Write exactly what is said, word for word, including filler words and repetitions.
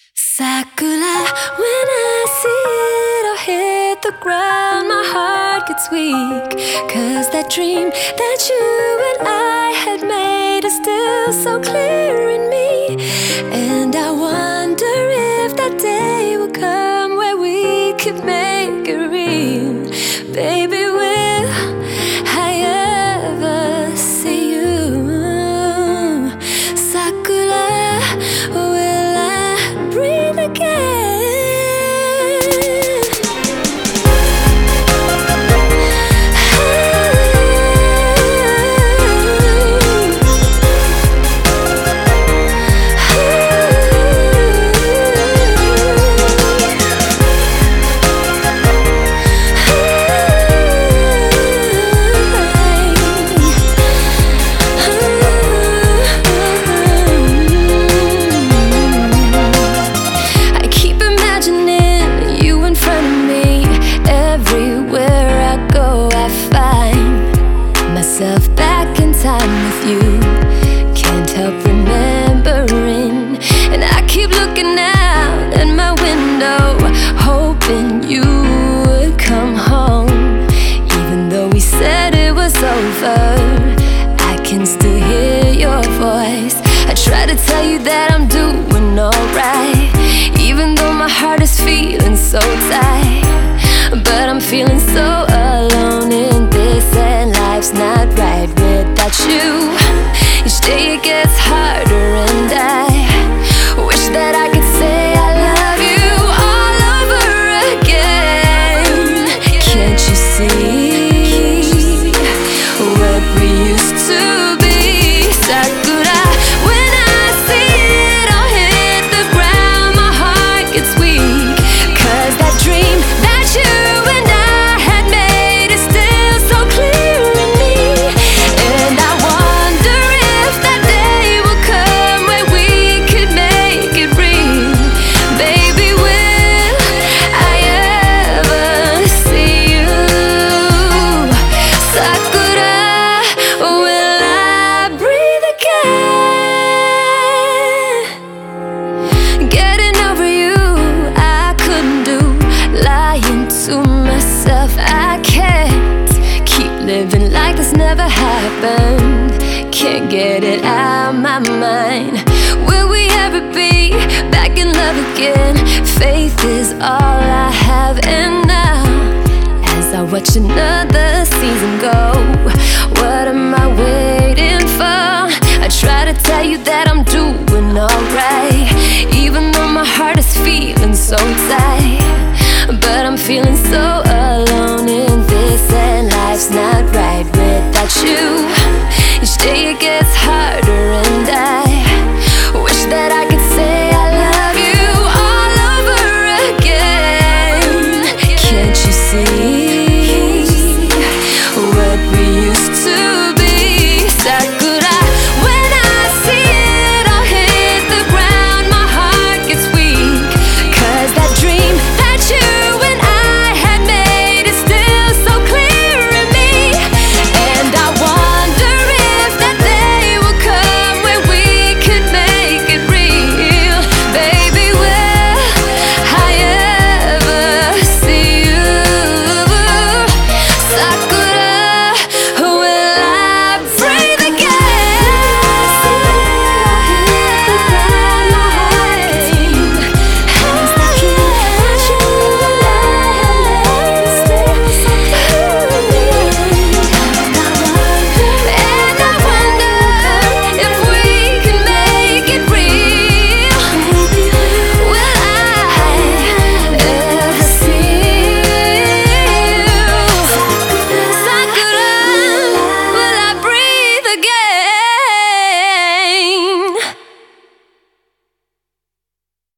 Sakura, when I see it, I'll hit the ground. My heart gets weak, 'cause that dream that you and I had made is still so clear in me. And I wonder if that day will come where we could make it real. Baby, will I ever see you? Sakura, will I breathe again? Back in time with you, can't help remembering. And I keep looking out at my window, hoping you would come home. Even though we said it was over, I can still hear your voice. I try to tell you that I'm doing alright, even though my heart is feeling so tight. But I'm feeling so alone in this, and life's not right without you. Each day it gets harder, and I wish that I could say I love you all over again. Can't you see what we used to be? Sakura, when I see it, I'll hit the ground. My heart gets weak, 'cause that dream that you and I had made is still so clear in me. And I wonder if that day will come where we could make it real. Baby, will I ever see you? Sakura, will I breathe again? Getting over you, I couldn't do. Lying to myself, I can't keep living like this never happened. Can't get it out my mind. Will we ever be back in love again? Faith is all I have, and now as I watch another season go, what am I waiting for? I try to tell you that I'm doing alright, even though my heart is feeling so tight. But I'm feeling so